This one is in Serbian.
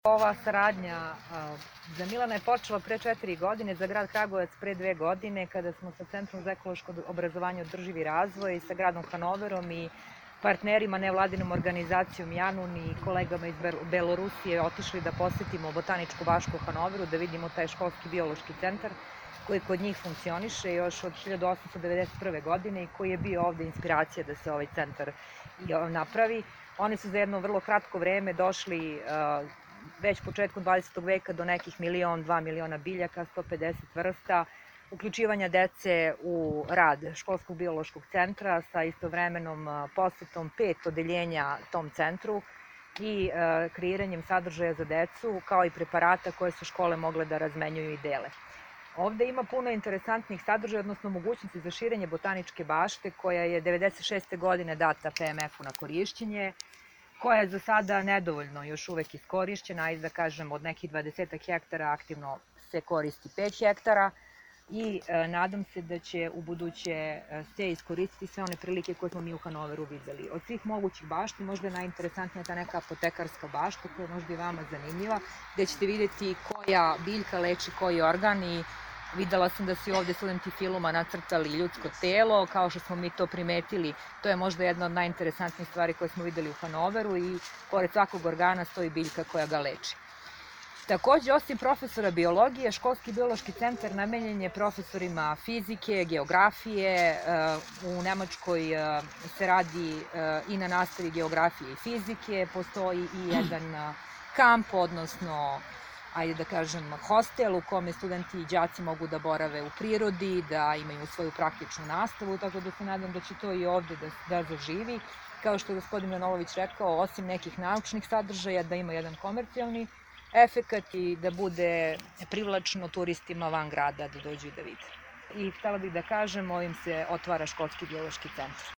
Ova saradnja za Milana je počela pre 4 godine, za grad Kragujevac pre 2 godine, kada smo sa Centrom za ekološko obrazovanje i održivi razvoj, sa gradom Hanoverom i partnerima, nevladinom organizacijom Janun i kolegama iz Belorusije otišli da posetimo botaničku baštu u Hanoveru, da vidimo taj školski biološki centar koji kod njih funkcioniše još od 1891. godine i koji je bio ovde inspiracija da se ovaj centar napravi. Oni su za jedno vrlo kratko vreme došli već početkom 20. veka do nekih 1-2 miliona biljaka, 150 vrsta, uključivanja dece u rad školskog biološkog centra sa istovremenom posetom 5 odeljenja tom centru i kreiranjem sadržaja za decu, kao i preparata koje su škole mogle da razmenjuju i dele. Ovde ima puno interesantnih sadržaja, odnosno mogućnosti za širenje botaničke bašte, koja je 96. godine data PMF-u na korišćenje, koja je za sada nedovoljno još uvek iskorišćena, ajde da kažem od nekih 20 hektara aktivno se koristi 5 hektara i nadam se da će u buduće se iskoristiti sve one prilike koje smo mi u Hanoveru videli. Od svih mogućih bašti možda je najinteresantnija ta neka apotekarska bašta koja je možda i vama zanimljiva, gde ćete videti koja biljka leči koji organ i videla sam da su ovde studenti filuma nacrtali ljudsko telo, kao što smo mi to primetili, to je možda jedna od najinteresantnijih stvari koje smo videli u Hanoveru i pored svakog organa stoji biljka koja ga leči. Takođe, osim profesora biologije, školski biološki centar namenjen je profesorima fizike, geografije, u Nemačkoj se radi i na nastavi geografije i fizike, postoji i jedan kamp, odnosno ajde da kažem, hostel u kome studenti i đaci mogu da borave u prirodi, da imaju svoju praktičnu nastavu, tako da se nadam da će to i ovde da zaživi. Kao što je gospodin Manolović rekao, osim nekih naučnih sadržaja, da ima jedan komercijalni efekat i da bude privlačno turistima van grada da dođu i da vide. I htela bih da kažem, ovim se otvara školski biološki centar.